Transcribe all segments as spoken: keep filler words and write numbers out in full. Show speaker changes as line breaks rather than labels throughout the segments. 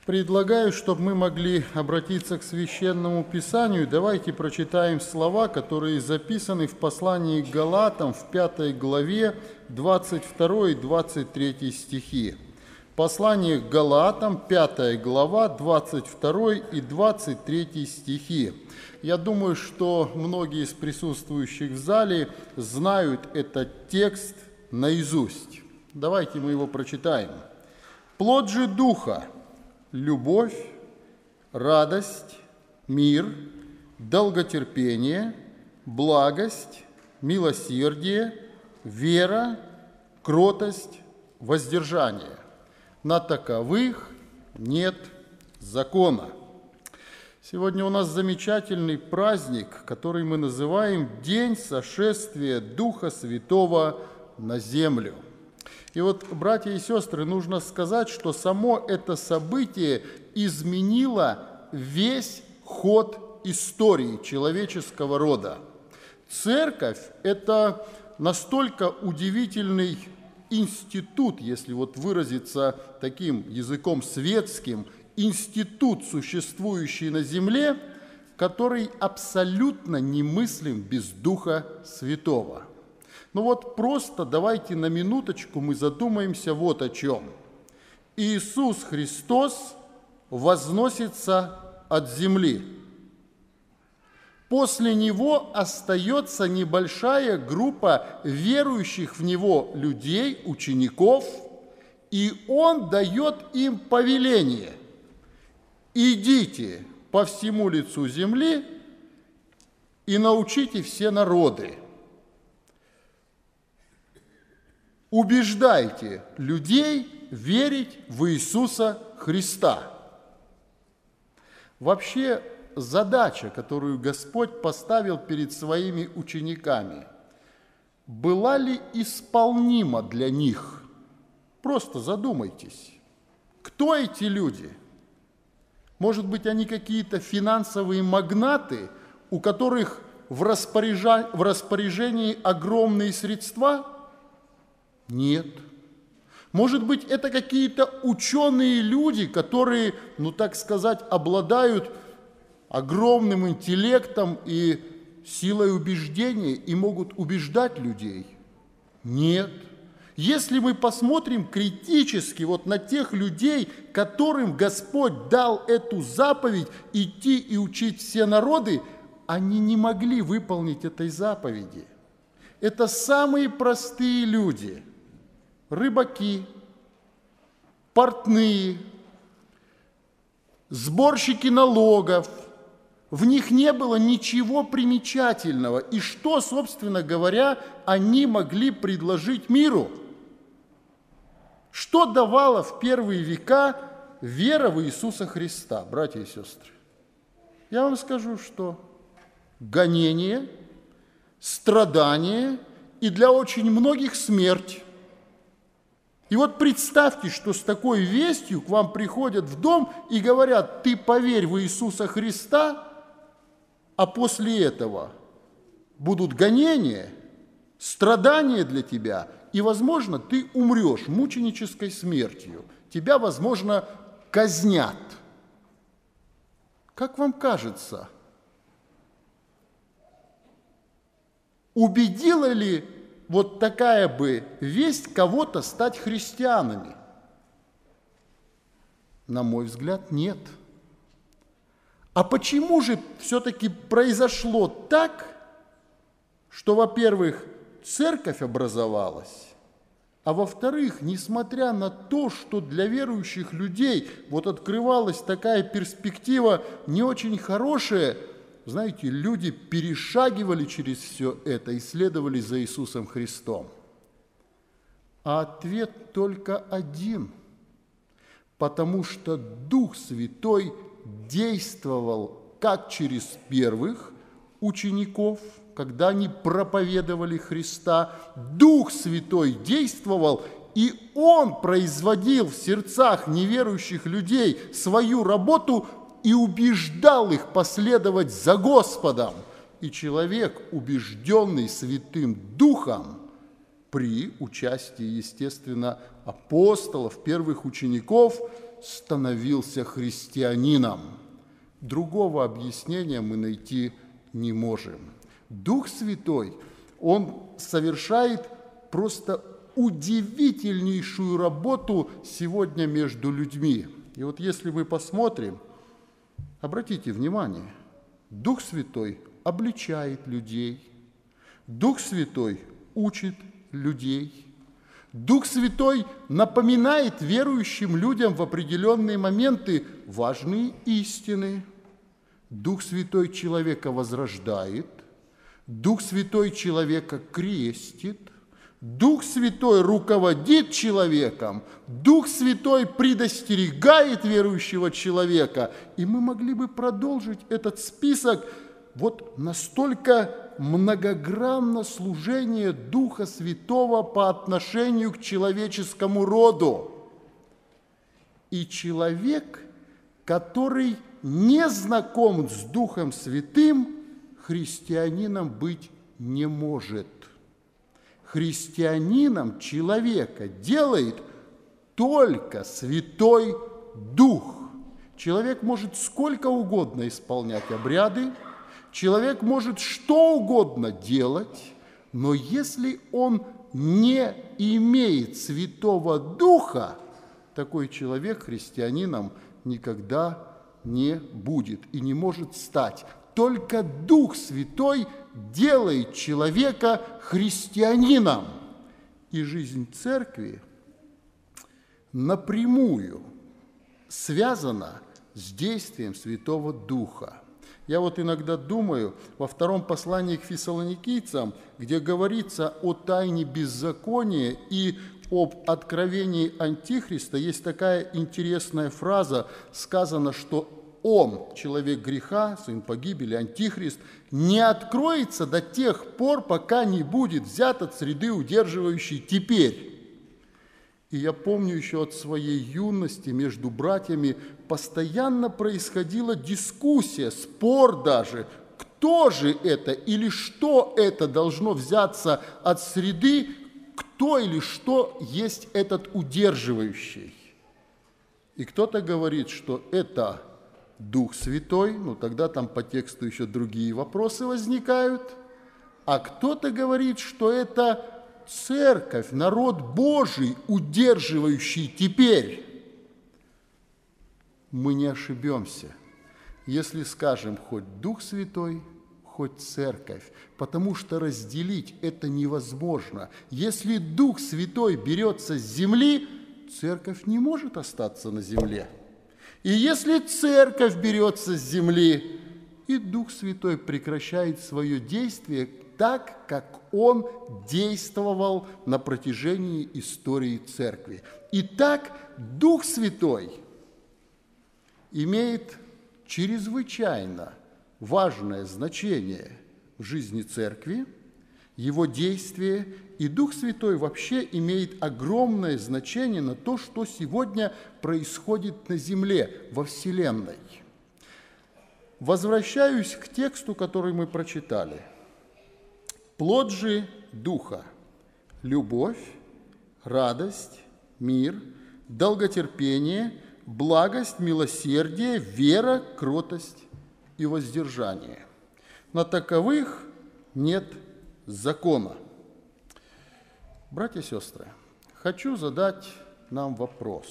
Предлагаю, чтобы мы могли обратиться к Священному Писанию. Давайте прочитаем слова, которые записаны в послании к Галатам в пятой главе, двадцать второй и двадцать третий стихи. Послание к Галатам, пятая глава, двадцать второй и двадцать третий стихи. Я думаю, что многие из присутствующих в зале знают этот текст наизусть. Давайте мы его прочитаем. «Плод же Духа – любовь, радость, мир, долготерпение, благость, милосердие, вера, кротость, воздержание. На таковых нет закона». Сегодня у нас замечательный праздник, который мы называем День сошествия Духа Святого на землю. И вот, братья и сестры, нужно сказать, что само это событие изменило весь ход истории человеческого рода. Церковь – это настолько удивительный институт, если вот выразиться таким языком светским, институт, существующий на земле, который абсолютно немыслим без Духа Святого. Ну вот просто давайте на минуточку мы задумаемся вот о чем. Иисус Христос возносится от земли. После Него остается небольшая группа верующих в Него людей, учеников, и Он дает им повеление: «Идите по всему лицу земли и научите все народы». Убеждайте людей верить в Иисуса Христа. Вообще, задача, которую Господь поставил перед своими учениками, была ли исполнима для них? Просто задумайтесь. Кто эти люди? Может быть, они какие-то финансовые магнаты, у которых в распоряжении огромные средства? Нет. Может быть, это какие-то ученые люди, которые, ну так сказать, обладают огромным интеллектом и силой убеждения и могут убеждать людей? Нет. Если мы посмотрим критически вот на тех людей, которым Господь дал эту заповедь идти и учить все народы, они не могли выполнить этой заповеди. Это самые простые люди. Рыбаки, портные, сборщики налогов. В них не было ничего примечательного. И что, собственно говоря, они могли предложить миру? Что давала в первые века вера в Иисуса Христа, братья и сестры? Я вам скажу, что гонение, страдание и для очень многих смерть. И вот представьте, что с такой вестью к вам приходят в дом и говорят: ты поверь в Иисуса Христа, а после этого будут гонения, страдания для тебя, и, возможно, ты умрешь мученической смертью. Тебя, возможно, казнят. Как вам кажется, убедила ли вот такая бы весть кого-то стать христианами? На мой взгляд, нет. А почему же все-таки произошло так, что, во-первых, церковь образовалась, а во-вторых, несмотря на то, что для верующих людей вот открывалась такая перспектива не очень хорошая, знаете, люди перешагивали через все это и следовали за Иисусом Христом? А ответ только один. Потому что Дух Святой действовал как через первых учеников, когда они проповедовали Христа. Дух Святой действовал, и Он производил в сердцах неверующих людей свою работу и убеждал их последовать за Господом. И человек, убежденный Святым Духом, при участии, естественно, апостолов, первых учеников, становился христианином. Другого объяснения мы найти не можем. Дух Святой, Он совершает просто удивительнейшую работу сегодня между людьми. И вот если мы посмотрим, обратите внимание, Дух Святой обличает людей, Дух Святой учит людей, Дух Святой напоминает верующим людям в определенные моменты важные истины. Дух Святой человека возрождает, Дух Святой человека крестит, Дух Святой руководит человеком, Дух Святой предостерегает верующего человека. И мы могли бы продолжить этот список. Вот настолько многогранно служение Духа Святого по отношению к человеческому роду. И человек, который не знаком с Духом Святым, христианином быть не может. Христианином человека делает только Святой Дух. Человек может сколько угодно исполнять обряды, человек может что угодно делать, но если он не имеет Святого Духа, такой человек христианином никогда не будет и не может стать. Только Дух Святой делает человека христианином. И жизнь церкви напрямую связана с действием Святого Духа. Я вот иногда думаю, во втором послании к фессалоникийцам, где говорится о тайне беззакония и об откровении Антихриста, есть такая интересная фраза, сказано, что он, человек греха, сын погибели, Антихрист, не откроется до тех пор, пока не будет взят от среды удерживающей теперь. И я помню еще от своей юности между братьями постоянно происходила дискуссия, спор даже, кто же это или что это должно взяться от среды, кто или что есть этот удерживающий. И кто-то говорит, что это Дух Святой, ну тогда там по тексту еще другие вопросы возникают, а кто-то говорит, что это церковь, народ Божий, удерживающий теперь. Мы не ошибемся, если скажем хоть Дух Святой, хоть церковь, потому что разделить это невозможно. Если Дух Святой берется с земли, церковь не может остаться на земле. И если церковь берется с земли, и Дух Святой прекращает свое действие так, как Он действовал на протяжении истории церкви. Итак, Дух Святой имеет чрезвычайно важное значение в жизни церкви, его действие, и Дух Святой вообще имеет огромное значение на то, что сегодня происходит на земле, во Вселенной. Возвращаюсь к тексту, который мы прочитали. Плод же Духа – любовь, радость, мир, долготерпение, благость, милосердие, вера, кротость и воздержание. На таковых нет закона. Братья и сестры, хочу задать нам вопрос.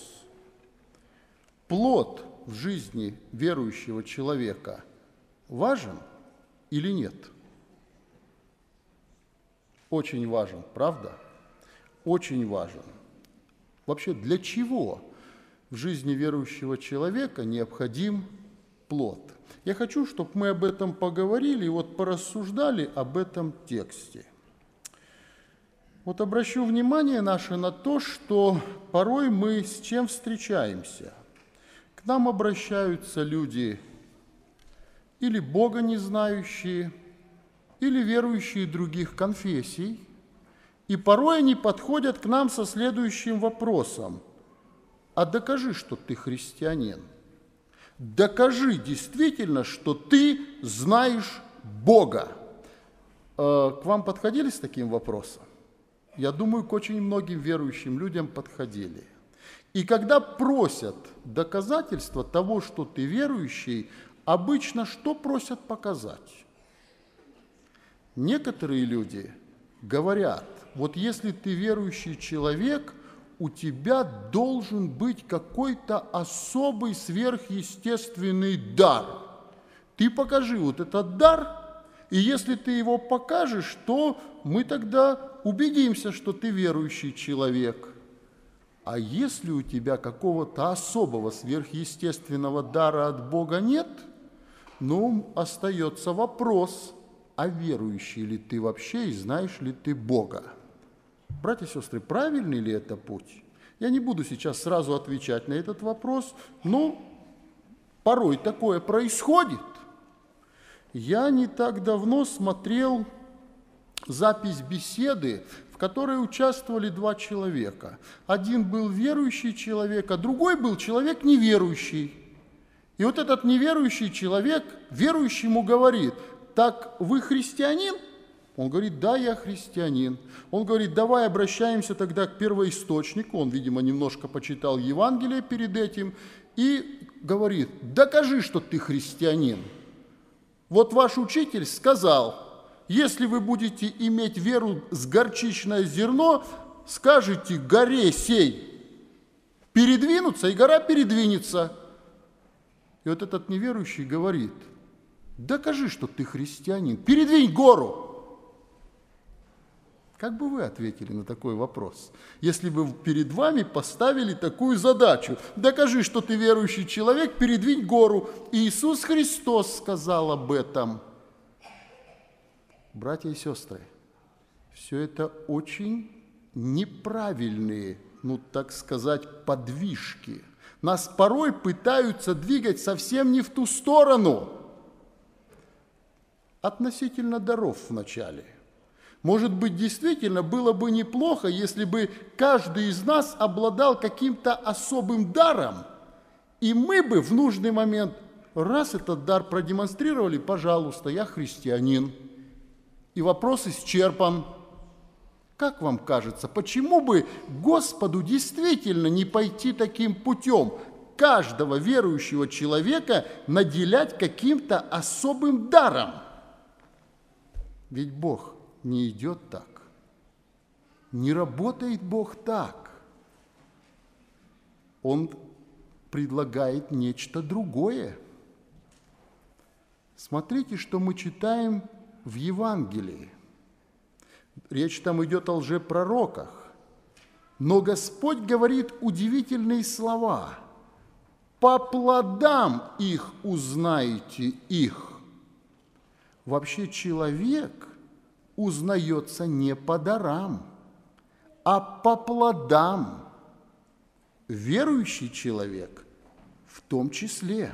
Плод в жизни верующего человека важен или нет? Очень важен, правда? Очень важен. Вообще, для чего в жизни верующего человека необходим плод? Я хочу, чтобы мы об этом поговорили и вот порассуждали об этом тексте. Вот обращу внимание наше на то, что порой мы с чем встречаемся. К нам обращаются люди или Бога не знающие, или верующие других конфессий, и порой они подходят к нам со следующим вопросом. А докажи, что ты христианин. Докажи действительно, что ты знаешь Бога. К вам подходили с таким вопросом? Я думаю, к очень многим верующим людям подходили. И когда просят доказательства того, что ты верующий, обычно что просят показать? Некоторые люди говорят, вот если ты верующий человек, у тебя должен быть какой-то особый сверхъестественный дар. Ты покажи вот этот дар, и если ты его покажешь, то мы тогда убедимся, что ты верующий человек. А если у тебя какого-то особого сверхъестественного дара от Бога нет, ну, остается вопрос, а верующий ли ты вообще и знаешь ли ты Бога? Братья и сестры, правильный ли это путь? Я не буду сейчас сразу отвечать на этот вопрос, но порой такое происходит. Я не так давно смотрел запись беседы, в которой участвовали два человека. Один был верующий человек, а другой был человек неверующий. И вот этот неверующий человек верующему говорит: так вы христианин? Он говорит: да, я христианин. Он говорит: давай обращаемся тогда к первоисточнику. Он, видимо, немножко почитал Евангелие перед этим. И говорит: докажи, что ты христианин. Вот ваш учитель сказал, если вы будете иметь веру с горчичное зерно, скажете горе сей передвинуться, и гора передвинется. И вот этот неверующий говорит: докажи, что ты христианин, передвинь гору. Как бы вы ответили на такой вопрос, если бы перед вами поставили такую задачу? Докажи, что ты верующий человек, передвинь гору. Иисус Христос сказал об этом. Братья и сестры, все это очень неправильные, ну так сказать, подвижки. Нас порой пытаются двигать совсем не в ту сторону. Относительно даров вначале. Может быть, действительно было бы неплохо, если бы каждый из нас обладал каким-то особым даром, и мы бы в нужный момент, раз этот дар продемонстрировали, пожалуйста, я христианин, и вопрос исчерпан. Как вам кажется, почему бы Господу действительно не пойти таким путем, каждого верующего человека наделять каким-то особым даром? Ведь Бог не идет так. Не работает Бог так. Он предлагает нечто другое. Смотрите, что мы читаем в Евангелии. Речь там идет о лжепророках. Но Господь говорит удивительные слова. «По плодам их узнаете их». Вообще человек узнается не по дарам, а по плодам. Верующий человек в том числе.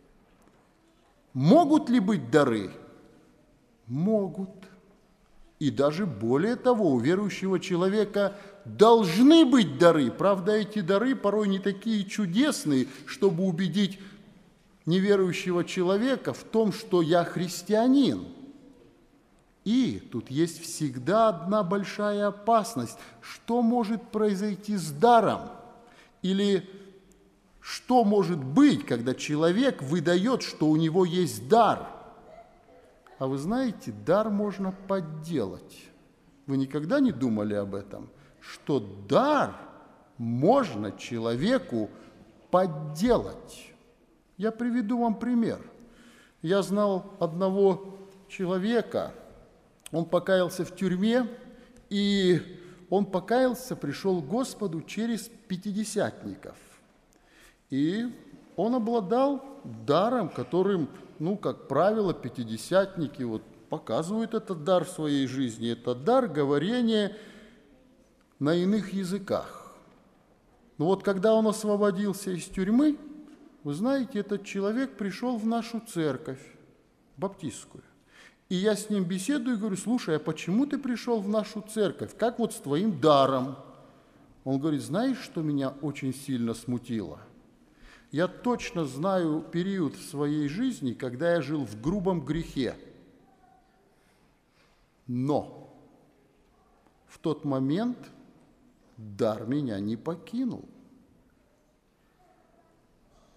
Могут ли быть дары? Могут. И даже более того, у верующего человека должны быть дары. Правда, эти дары порой не такие чудесные, чтобы убедить неверующего человека в том, что я христианин. И тут есть всегда одна большая опасность. Что может произойти с даром? Или что может быть, когда человек выдает, что у него есть дар? А вы знаете, дар можно подделать. Вы никогда не думали об этом? Что дар можно человеку подделать. Я приведу вам пример. Я знал одного человека. Он покаялся в тюрьме, и он покаялся, пришел к Господу через пятидесятников. И он обладал даром, которым, ну, как правило, пятидесятники вот показывают этот дар в своей жизни. Это дар говорения на иных языках. Но вот когда он освободился из тюрьмы, вы знаете, этот человек пришел в нашу церковь, баптистскую. И я с ним беседую и говорю: слушай, а почему ты пришел в нашу церковь? Как вот с твоим даром? Он говорит: знаешь, что меня очень сильно смутило? Я точно знаю период в своей жизни, когда я жил в грубом грехе. Но в тот момент дар меня не покинул.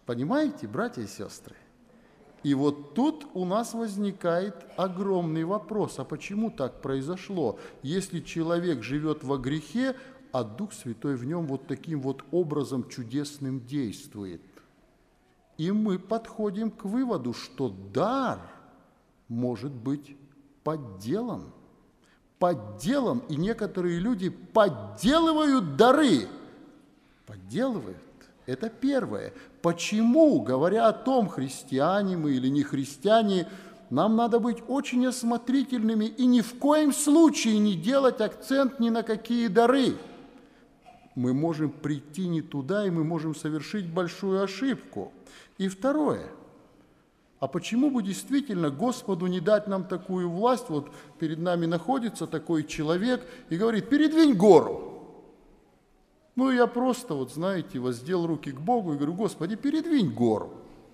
Понимаете, братья и сестры? И вот тут у нас возникает огромный вопрос, а почему так произошло, если человек живет во грехе, а Дух Святой в нем вот таким вот образом чудесным действует? И мы подходим к выводу, что дар может быть подделан. Подделан, и некоторые люди подделывают дары. Подделывают. Это первое. Почему, говоря о том, христиане мы или не христиане, нам надо быть очень осмотрительными и ни в коем случае не делать акцент ни на какие дары. Мы можем прийти не туда, и мы можем совершить большую ошибку. И второе. А почему бы действительно Господу не дать нам такую власть? Вот перед нами находится такой человек и говорит: передвинь гору. Ну, я просто, вот знаете, воздел руки к Богу и говорю: Господи, передвинь гору.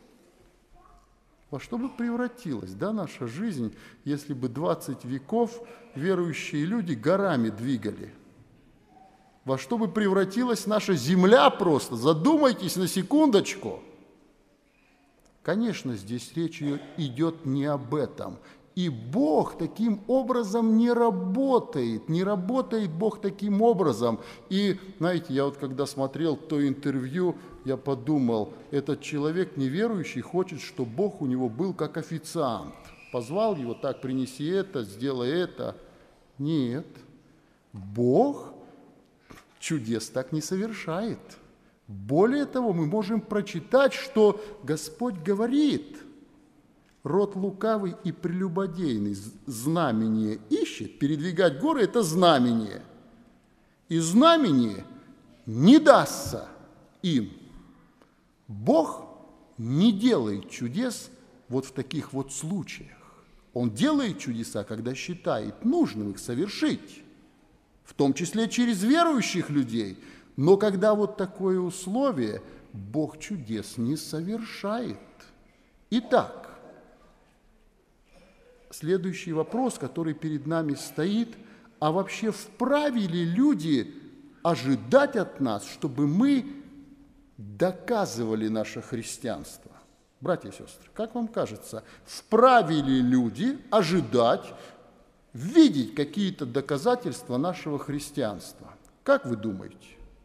Во что бы превратилась, да, наша жизнь, если бы двадцать веков верующие люди горами двигали? Во что бы превратилась наша земля просто? Задумайтесь на секундочку. Конечно, здесь речь идет не об этом. И Бог таким образом не работает, не работает Бог таким образом. И, знаете, я вот когда смотрел то интервью, я подумал, этот человек неверующий хочет, чтобы Бог у него был как официант. Позвал его: так, принеси это, сделай это. Нет, Бог чудес так не совершает. Более того, мы можем прочитать, что Господь говорит: род лукавый и прелюбодейный знамение ищет. Передвигать горы – это знамение. И знамение не дастся им. Бог не делает чудес вот в таких вот случаях. Он делает чудеса, когда считает нужным их совершить, в том числе через верующих людей. Но когда вот такое условие, Бог чудес не совершает. Итак, следующий вопрос, который перед нами стоит: а вообще вправе ли люди ожидать от нас, чтобы мы доказывали наше христианство? Братья и сестры, как вам кажется, вправе ли люди ожидать, видеть какие-то доказательства нашего христианства? Как вы думаете?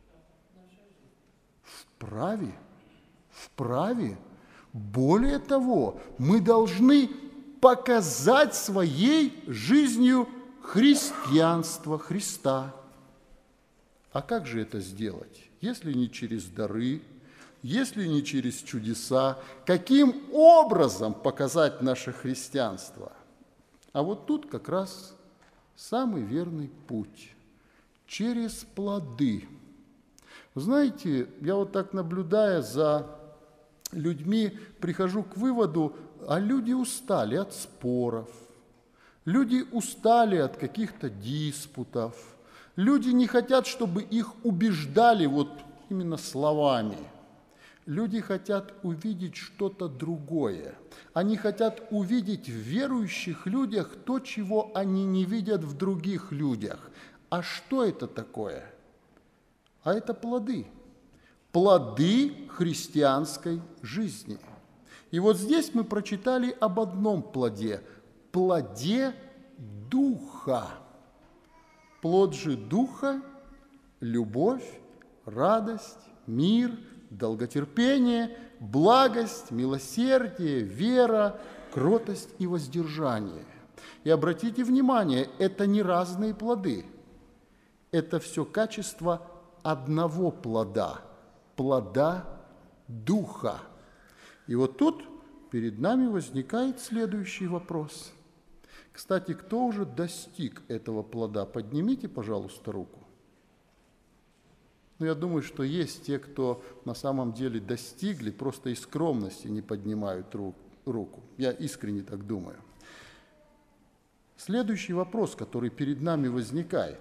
Вправе? Вправе? Более того, мы должны показать своей жизнью христианство Христа. А как же это сделать, если не через дары, если не через чудеса? Каким образом показать наше христианство? А вот тут как раз самый верный путь – через плоды. Вы знаете, я вот так, наблюдая за людьми, прихожу к выводу: а люди устали от споров, люди устали от каких-то диспутов, люди не хотят, чтобы их убеждали вот именно словами. Люди хотят увидеть что-то другое. Они хотят увидеть в верующих людях то, чего они не видят в других людях. А что это такое? А это плоды. Плоды христианской жизни. И вот здесь мы прочитали об одном плоде – плоде Духа. Плод же Духа – любовь, радость, мир, долготерпение, благость, милосердие, вера, кротость и воздержание. И обратите внимание, это не разные плоды. Это все качество одного плода – плода Духа. И вот тут перед нами возникает следующий вопрос. Кстати, кто уже достиг этого плода? Поднимите, пожалуйста, руку. Ну, я думаю, что есть те, кто на самом деле достигли, просто из скромности не поднимают руку. Я искренне так думаю. Следующий вопрос, который перед нами возникает.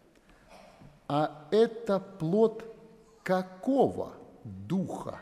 А это плод какого духа?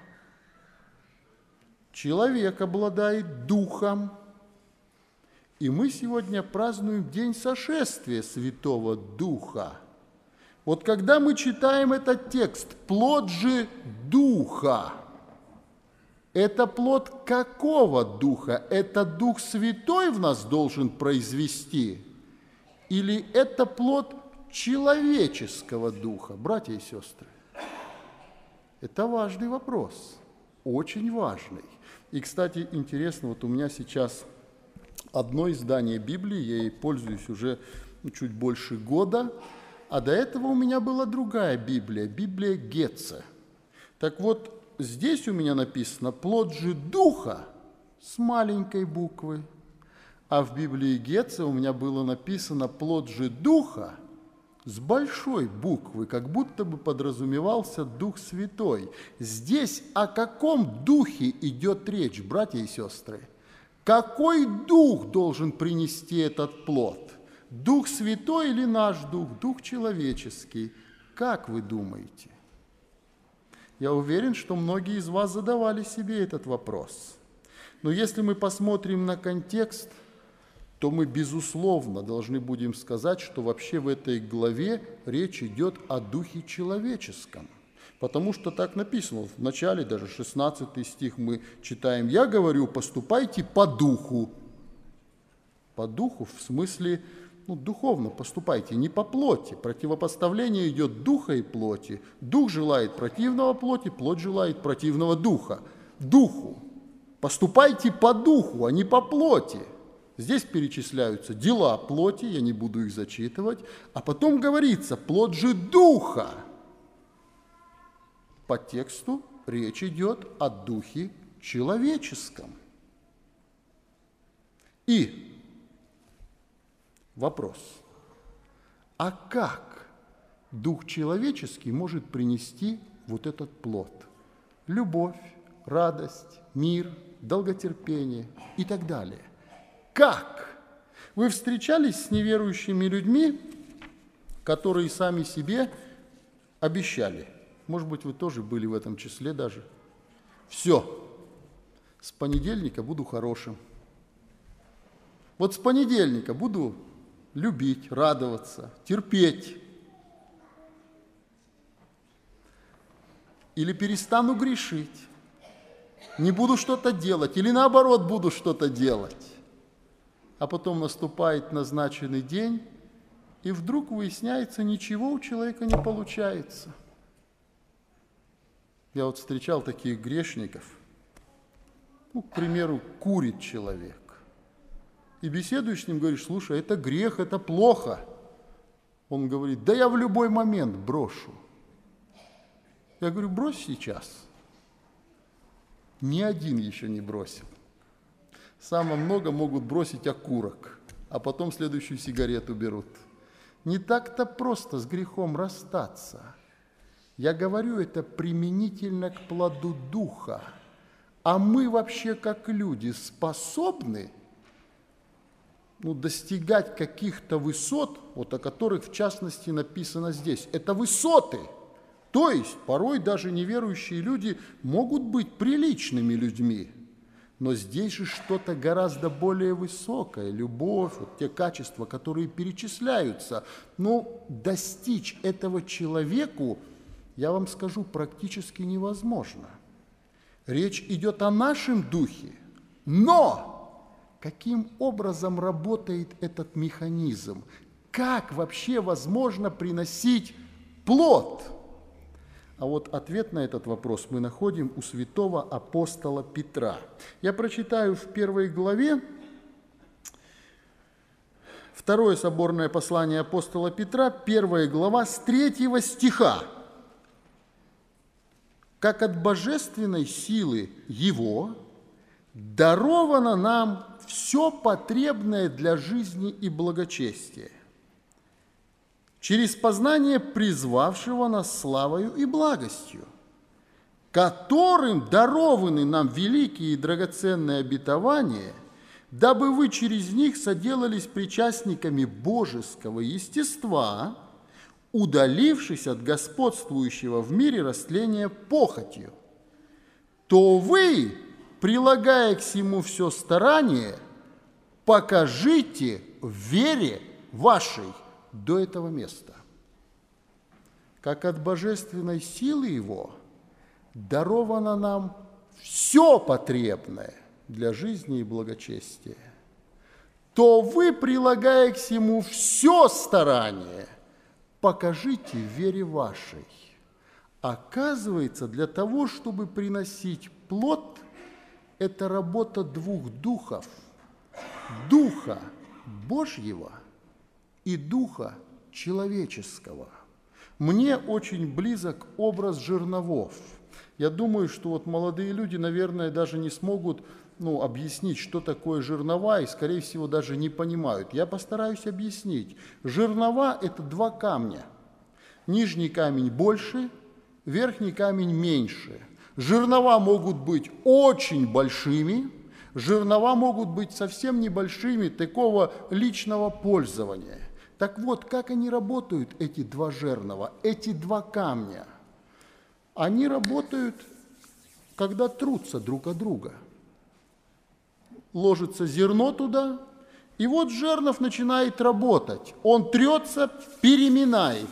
Человек обладает духом, и мы сегодня празднуем День сошествия Святого Духа. Вот когда мы читаем этот текст, плод же Духа, Это плод какого духа? Это Дух Святой в нас должен произвести? Или это плод человеческого духа? Братья и сестры, это важный вопрос, очень важный. И, кстати, интересно, вот у меня сейчас одно издание Библии, я ей пользуюсь уже чуть больше года, а до этого у меня была другая Библия, Библия Гетце. Так вот, здесь у меня написано «плод же духа» с маленькой буквы, а в Библии Гетце у меня было написано «плод же духа» с большой буквы, как будто бы подразумевался Дух Святой. Здесь о каком духе идет речь, братья и сестры? Какой дух должен принести этот плод? Дух Святой или наш дух? Дух человеческий? Как вы думаете? Я уверен, что многие из вас задавали себе этот вопрос. Но если мы посмотрим на контекст, то мы, безусловно, должны будем сказать, что вообще в этой главе речь идет о духе человеческом. Потому что так написано, в начале, даже шестнадцатый стих мы читаем, «Я говорю, поступайте по духу». По духу в смысле, ну, духовно поступайте, не по плоти. Противопоставление идет духа и плоти. Дух желает противного плоти, плоть желает противного духа. Духу. Поступайте по духу, а не по плоти. Здесь перечисляются дела плоти, я не буду их зачитывать, а потом говорится «плод же духа». По тексту речь идет о духе человеческом. И вопрос, а как дух человеческий может принести вот этот плод? Любовь, радость, мир, долготерпение и так далее. Как? Вы встречались с неверующими людьми, которые сами себе обещали? Может быть, вы тоже были в этом числе даже. Все, с понедельника буду хорошим. Вот с понедельника буду любить, радоваться, терпеть. Или перестану грешить. Не буду что-то делать. Или наоборот, буду что-то делать. А потом наступает назначенный день, и вдруг выясняется, ничего у человека не получается. Я вот встречал таких грешников. Ну, к примеру, курит человек. И беседуешь с ним, говоришь, слушай, это грех, это плохо. Он говорит, да я в любой момент брошу. Я говорю, брось сейчас. Ни один еще не бросил. Самое много могут бросить окурок, а потом следующую сигарету берут. Не так-то просто с грехом расстаться. Я говорю это применительно к плоду духа. А мы вообще, как люди, способны ну, достигать каких-то высот, вот о которых, в частности, написано здесь. Это высоты. То есть, порой даже неверующие люди могут быть приличными людьми. Но здесь же что-то гораздо более высокое, любовь, вот те качества, которые перечисляются. Но достичь этого человеку, я вам скажу, практически невозможно. Речь идет о нашем духе, но каким образом работает этот механизм? Как вообще возможно приносить плод? А вот ответ на этот вопрос мы находим у святого апостола Петра. Я прочитаю в первой главе второе соборное послание апостола Петра, первая глава с третьего стиха. «Как от божественной силы Его даровано нам все потребное для жизни и благочестия, через познание призвавшего нас славою и благостью, которым дарованы нам великие и драгоценные обетования, дабы вы через них соделались причастниками божеского естества, удалившись от господствующего в мире растления похотью, то вы, прилагая к всему все старание, покажите в вере вашей до этого места. Как от божественной силы Его даровано нам все потребное для жизни и благочестия, то вы, прилагая к всему все старание, покажите в вере вашей. Оказывается, для того, чтобы приносить плод, это работа двух духов. Духа Божьего и духа человеческого. Мне очень близок образ жерновов. Я думаю, что вот молодые люди, наверное, даже не смогут ну, объяснить, что такое жернова, и, скорее всего, даже не понимают. Я постараюсь объяснить. Жернова – это два камня. Нижний камень больше, верхний камень меньше. Жернова могут быть очень большими, жернова могут быть совсем небольшими, такого личного пользования. Так вот, как они работают, эти два жернова, эти два камня? Они работают, когда трутся друг от друга. Ложится зерно туда, и вот жернов начинает работать. Он трется, переминает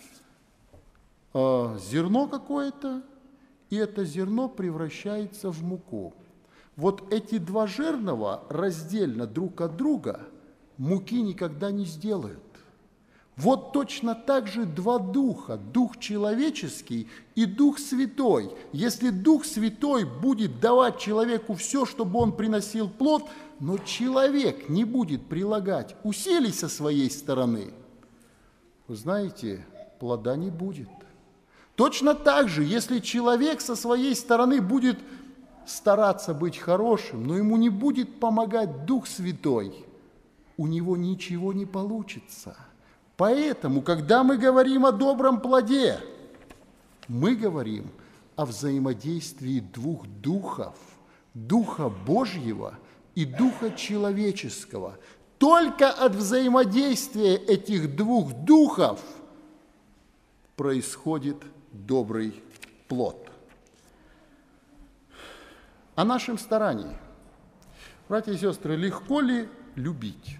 э, зерно какое-то, и это зерно превращается в муку. Вот эти два жернова раздельно друг от друга муки никогда не сделают. Вот точно так же два духа, Дух человеческий и Дух Святой. Если Дух Святой будет давать человеку все, чтобы он приносил плод, но человек не будет прилагать усилий со своей стороны, вы знаете, плода не будет. Точно так же, если человек со своей стороны будет стараться быть хорошим, но ему не будет помогать Дух Святой, у него ничего не получится. Поэтому, когда мы говорим о добром плоде, мы говорим о взаимодействии двух духов, Духа Божьего и Духа человеческого. Только от взаимодействия этих двух духов происходит добрый плод. О нашем старании. Братья и сестры, легко ли любить?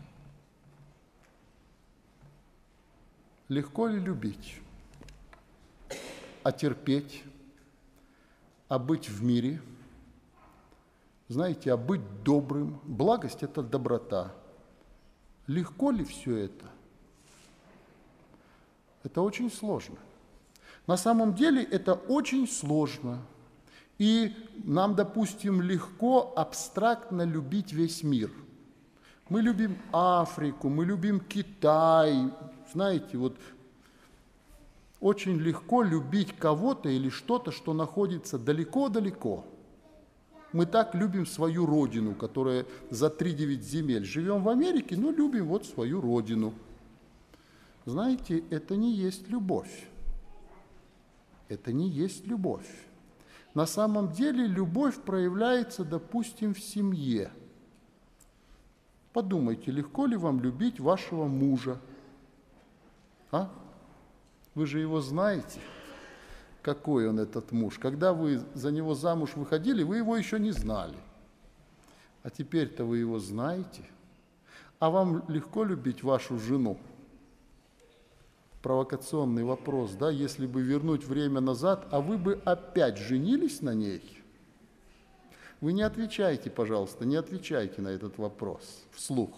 Легко ли любить? А терпеть? А быть в мире? Знаете, а быть добрым? Благость – это доброта. Легко ли все это? Это очень сложно. На самом деле это очень сложно. И нам, допустим, легко абстрактно любить весь мир. Мы любим Африку, мы любим Китай. Знаете, вот очень легко любить кого-то или что-то, что находится далеко-далеко. Мы так любим свою родину, которая за три-девять земель. Живем в Америке, но любим вот свою родину. Знаете, это не есть любовь. Это не есть любовь. На самом деле любовь проявляется, допустим, в семье. Подумайте, легко ли вам любить вашего мужа? А? Вы же его знаете, какой он этот муж. Когда вы за него замуж выходили, вы его еще не знали. А теперь-то вы его знаете. А вам легко любить вашу жену? Провокационный вопрос, да, если бы вернуть время назад, а вы бы опять женились на ней? Вы не отвечайте, пожалуйста, не отвечайте на этот вопрос вслух.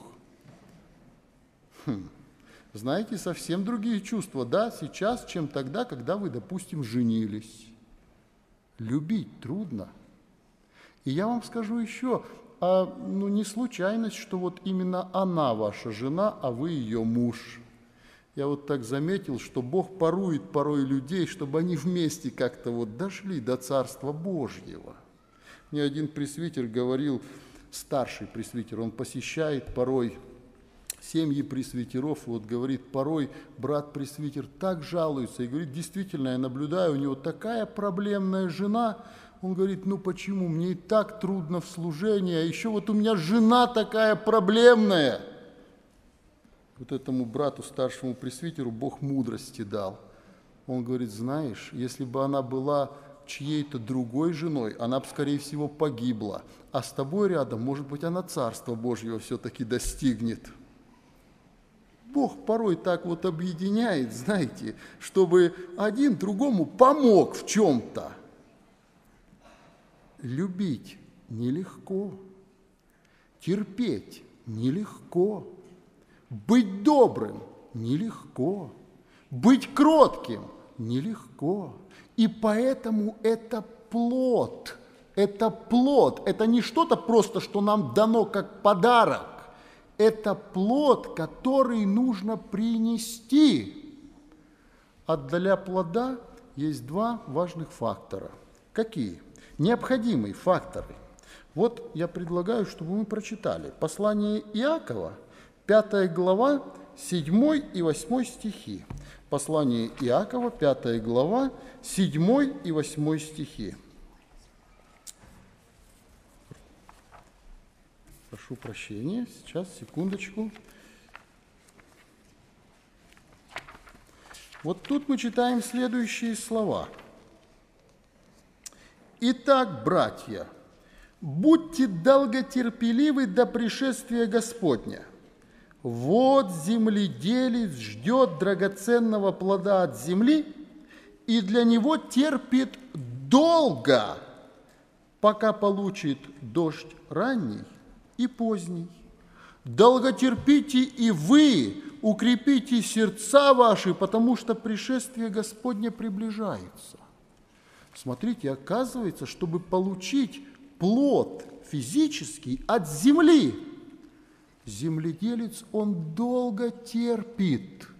Хм. Знаете, совсем другие чувства, да, сейчас, чем тогда, когда вы, допустим, женились. Любить трудно. И я вам скажу еще, а, ну, не случайность, что вот именно она ваша жена, а вы ее муж. Я вот так заметил, что Бог порует порой людей, чтобы они вместе как-то вот дошли до Царства Божьего. Мне один пресвитер говорил, старший пресвитер, он посещает порой семьи пресвитеров, и вот говорит, порой брат-пресвитер так жалуется, и говорит, действительно, я наблюдаю, у него такая проблемная жена. Он говорит, ну почему, мне и так трудно в служении, а еще вот у меня жена такая проблемная. Вот этому брату, старшему пресвитеру, Бог мудрости дал. Он говорит, знаешь, если бы она была чьей-то другой женой, она бы, скорее всего, погибла, а с тобой рядом, может быть, она Царства Божьего все-таки достигнет. Бог порой так вот объединяет, знаете, чтобы один другому помог в чем-то. любить нелегко, терпеть нелегко, быть добрым нелегко, быть кротким нелегко. И поэтому это плод, это плод, это не что-то просто, что нам дано как подарок, это плод, который нужно принести. А для плода есть два важных фактора. Какие? Необходимые факторы. Вот я предлагаю, чтобы мы прочитали послание Иакова, пятая глава, седьмой и восьмой стихи. Послание Иакова, пятая глава, седьмой и восьмой стихи. Прошу прощения, сейчас, секундочку. Вот тут мы читаем следующие слова. «Итак, братья, будьте долготерпеливы до пришествия Господня. Вот земледелец ждет драгоценного плода от земли, и для него терпит долго, пока получит дождь ранний и поздний. Долготерпите и вы, укрепите сердца ваши, потому что пришествие Господне приближается». Смотрите, оказывается, чтобы получить плод физический от земли, земледелец, он долго терпит.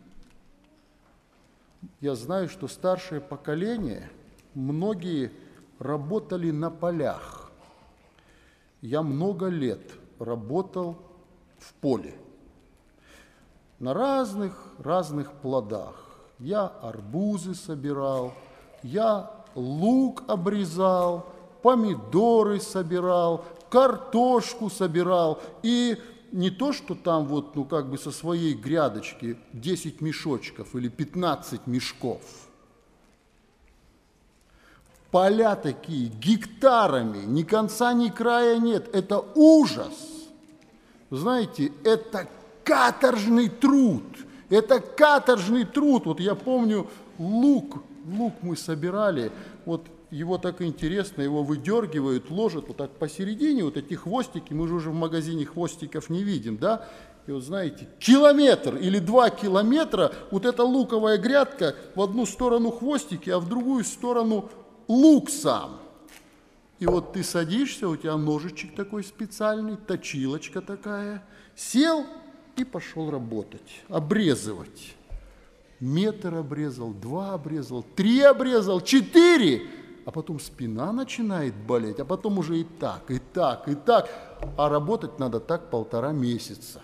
Я знаю, что старшее поколение, многие работали на полях. Я много лет работал в поле, на разных, разных плодах. Я арбузы собирал, я лук обрезал, помидоры собирал, картошку собирал. И не то, что там вот, ну как бы со своей грядочки десять мешочков или пятнадцать мешков. Поля такие, гектарами, ни конца, ни края нет. Это ужас. Знаете, это каторжный труд. Это каторжный труд. Вот я помню, лук, лук мы собирали, вот его так интересно, его выдергивают, ложат вот так посередине, вот эти хвостики, мы же уже в магазине хвостиков не видим, да? И вот знаете, километр или два километра, вот эта луковая грядка, в одну сторону хвостики, а в другую сторону лук сам. И вот ты садишься, у тебя ножичек такой специальный, точилочка такая, сел и пошел работать, обрезывать. Метр обрезал, два обрезал, три обрезал, четыре, а потом спина начинает болеть, а потом уже и так, и так, и так, а работать надо так полтора месяца.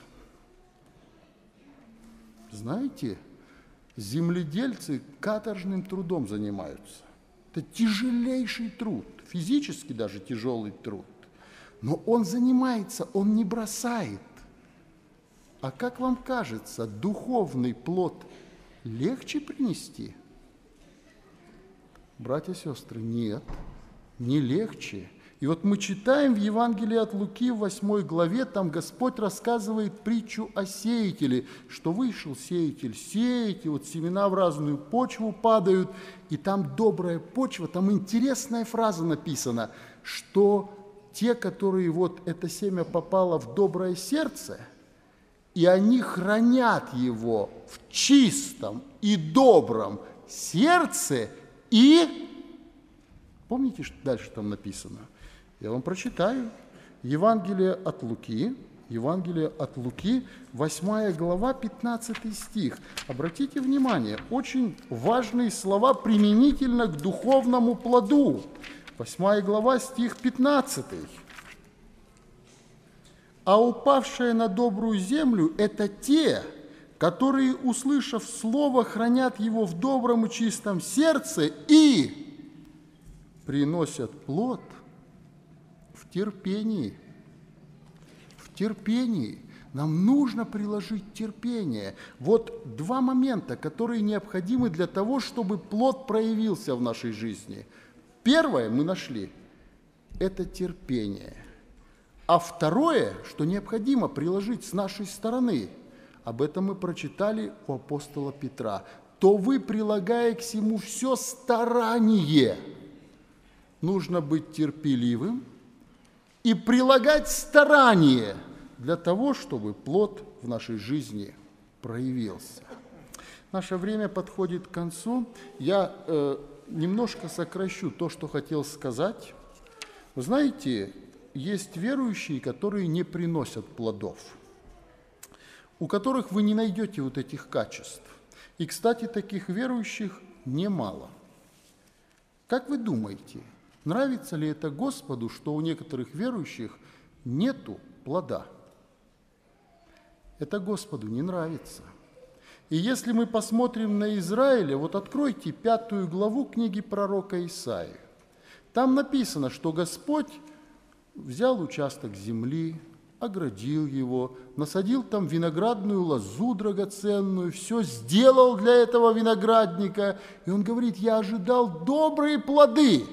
Знаете, земледельцы каторжным трудом занимаются. Это тяжелейший труд, физически даже тяжелый труд. Но он занимается, он не бросает. А как вам кажется, духовный плод легче принести? Братья и сестры, нет, не легче. И вот мы читаем в Евангелии от Луки в восьмой главе, там Господь рассказывает притчу о сеятеле, что вышел сеятель сеять, и вот семена в разную почву падают, и там добрая почва, там интересная фраза написана, что те, которые вот это семя попало в доброе сердце, и они хранят его в чистом и добром сердце, и... Помните, что дальше там написано? Я вам прочитаю. Евангелие от Луки, Евангелие от Луки, восьмая глава, пятнадцатый стих. Обратите внимание, очень важные слова применительно к духовному плоду. восьмая глава, стих пятнадцатый. «А упавшие на добрую землю – это те, которые, услышав слово, хранят его в добром и чистом сердце и приносят плод в терпении». В терпении. Нам нужно приложить терпение. Вот два момента, которые необходимы для того, чтобы плод проявился в нашей жизни. Первое мы нашли – это терпение. А второе, что необходимо приложить с нашей стороны, об этом мы прочитали у апостола Петра, то вы, прилагая к всему все старание, нужно быть терпеливым и прилагать старания для того, чтобы плод в нашей жизни проявился. Наше время подходит к концу. Я э, немножко сокращу то, что хотел сказать. Вы знаете, есть верующие, которые не приносят плодов, у которых вы не найдете вот этих качеств. И, кстати, таких верующих немало. Как вы думаете, нравится ли это Господу, что у некоторых верующих нету плода? Это Господу не нравится. И если мы посмотрим на Израиля, вот откройте пятую главу книги пророка Исаии. Там написано, что Господь взял участок земли, оградил его, насадил там виноградную лозу драгоценную, все сделал для этого виноградника. И он говорит: я ожидал добрые плоды.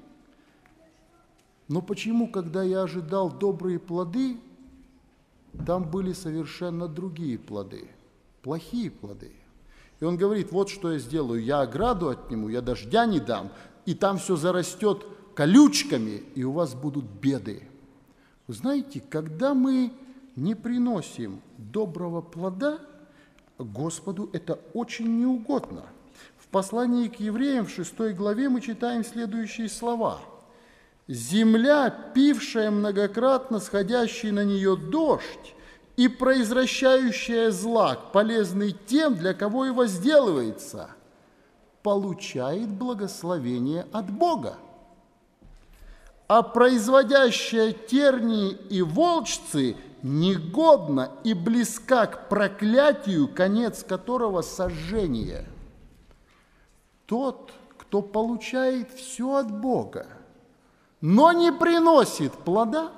Но почему, когда я ожидал добрые плоды, там были совершенно другие плоды, плохие плоды? И он говорит: вот что я сделаю, я ограду отниму, я дождя не дам, и там все зарастет колючками, и у вас будут беды. Вы знаете, когда мы не приносим доброго плода, Господу это очень неугодно. В послании к евреям в шестой главе мы читаем следующие слова. «Земля, пившая многократно сходящий на нее дождь и произвращающая злак, полезный тем, для кого и возделывается, получает благословение от Бога. А производящая тернии и волчцы негодна и близка к проклятию, конец которого сожжение. Тот, кто получает все от Бога, но не приносит плода,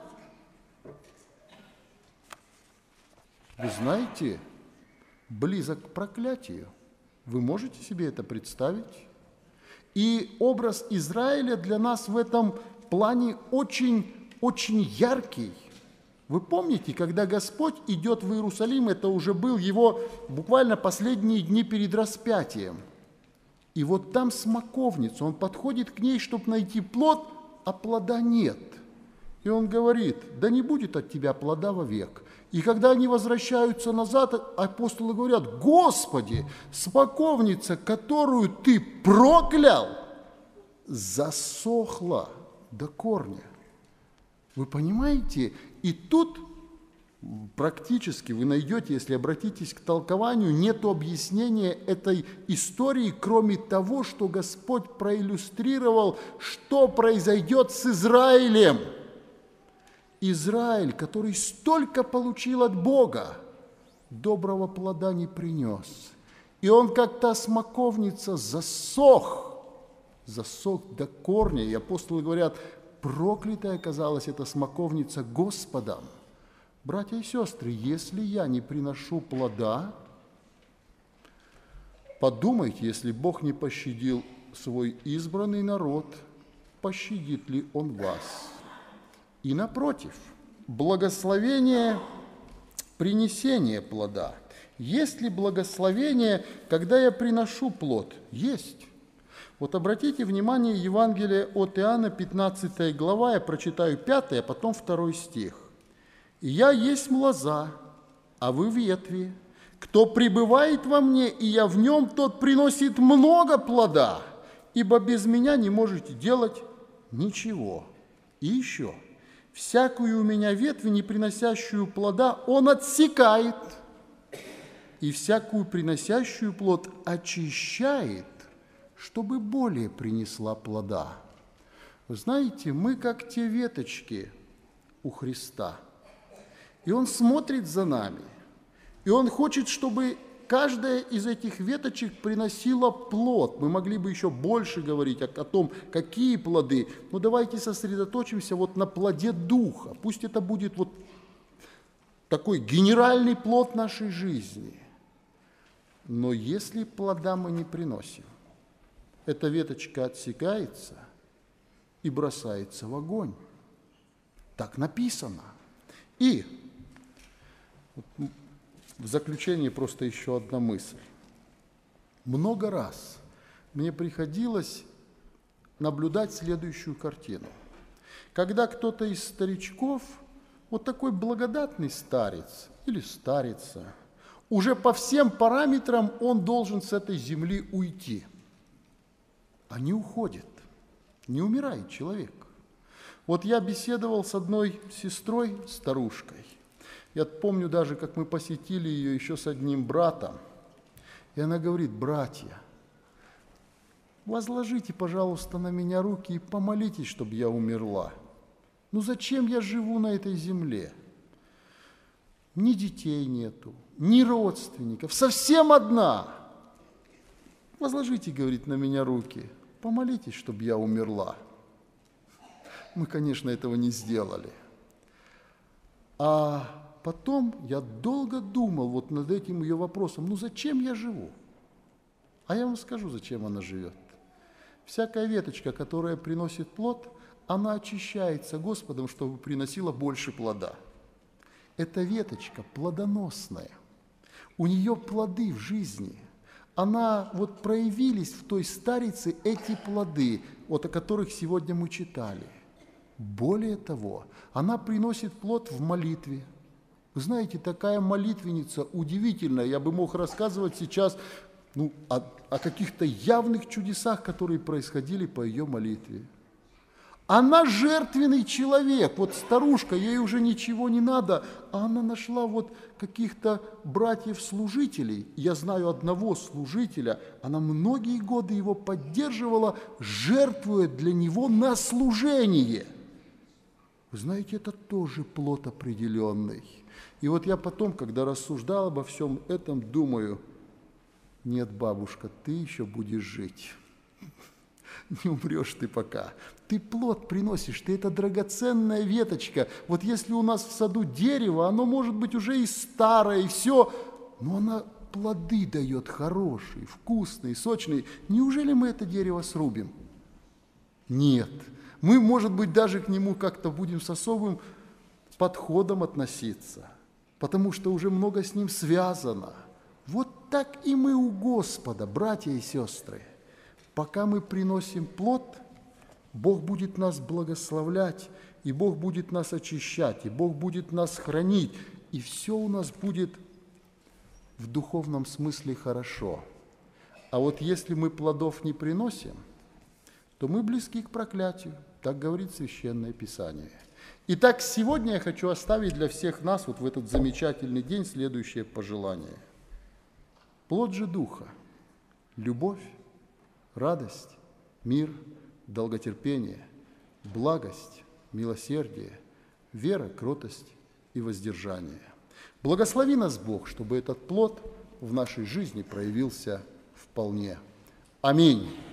вы знаете, близок к проклятию. Вы можете себе это представить? И образ Израиля для нас в этом плане очень, очень яркий. Вы помните, когда Господь идет в Иерусалим, это уже был его буквально последние дни перед распятием. И вот там смоковница, он подходит к ней, чтобы найти плод, а плода нет. И он говорит: да не будет от тебя плода вовек. И когда они возвращаются назад, апостолы говорят: Господи, смоковница, которую ты проклял, засохла до корня. Вы понимаете? И тут практически вы найдете, если обратитесь к толкованию, нет объяснения этой истории, кроме того, что Господь проиллюстрировал, что произойдет с Израилем. Израиль, который столько получил от Бога, доброго плода не принес. И он, как та смоковница, засох, засох до корня. И апостолы говорят: проклятая оказалась эта смоковница Господом. Братья и сестры, если я не приношу плода, подумайте, если Бог не пощадил свой избранный народ, пощадит ли Он вас? И напротив, благословение принесения плода. Есть ли благословение, когда я приношу плод? Есть. Вот обратите внимание, Евангелие от Иоанна, пятнадцатая глава, я прочитаю пятый, а потом второй стих. «И я есть лоза, а вы ветви. Кто пребывает во мне, и я в нем, тот приносит много плода, ибо без меня не можете делать ничего. И еще, всякую у меня ветвь, не приносящую плода, он отсекает, и всякую приносящую плод очищает, чтобы более принесла плода». Вы знаете, мы как те веточки у Христа, и Он смотрит за нами, и Он хочет, чтобы каждая из этих веточек приносила плод. Мы могли бы еще больше говорить о, о том, какие плоды, но давайте сосредоточимся вот на плоде Духа. Пусть это будет вот такой генеральный плод нашей жизни. Но если плода мы не приносим, эта веточка отсекается и бросается в огонь. Так написано. И в заключение просто еще одна мысль. Много раз мне приходилось наблюдать следующую картину. Когда кто-то из старичков, вот такой благодатный старец или старица, уже по всем параметрам он должен с этой земли уйти. А не уходит, не умирает человек. Вот я беседовал с одной сестрой, старушкой. Я помню даже, как мы посетили ее еще с одним братом. И она говорит: братья, возложите, пожалуйста, на меня руки и помолитесь, чтобы я умерла. Ну зачем я живу на этой земле? Ни детей нету, ни родственников, совсем одна. Возложите, говорит, на меня руки, помолитесь, чтобы я умерла. Мы, конечно, этого не сделали. А потом я долго думал вот над этим ее вопросом, ну зачем я живу? А я вам скажу, зачем она живет. Всякая веточка, которая приносит плод, она очищается Господом, чтобы приносила больше плода. Эта веточка плодоносная, у нее плоды в жизни. Она, вот проявились в той старице эти плоды, вот о которых сегодня мы читали. Более того, она приносит плод в молитве. Вы знаете, такая молитвенница удивительная. Я бы мог рассказывать сейчас ну, о, о каких-то явных чудесах, которые происходили по ее молитве. Она жертвенный человек, вот старушка, ей уже ничего не надо, а она нашла вот каких-то братьев-служителей. Я знаю одного служителя, она многие годы его поддерживала, жертвуя для него на служение. Вы знаете, это тоже плод определенный. И вот я потом, когда рассуждал обо всем этом, думаю, нет, бабушка, ты еще будешь жить. Не умрешь ты пока. Ты плод приносишь, ты это драгоценная веточка. Вот если у нас в саду дерево, оно может быть уже и старое, и все, но оно плоды дает хорошие, вкусные, сочные. Неужели мы это дерево срубим? Нет. Мы, может быть, даже к нему как-то будем с особым подходом относиться, потому что уже много с ним связано. Вот так и мы у Господа, братья и сестры. Пока мы приносим плод, Бог будет нас благословлять, и Бог будет нас очищать, и Бог будет нас хранить, и все у нас будет в духовном смысле хорошо. А вот если мы плодов не приносим, то мы близки к проклятию, так говорит Священное Писание. Итак, сегодня я хочу оставить для всех нас вот в этот замечательный день следующее пожелание. Плод же Духа – любовь, радость, мир, долготерпение, благость, милосердие, вера, кротость и воздержание. Благослови нас, Бог, чтобы этот плод в нашей жизни проявился вполне. Аминь.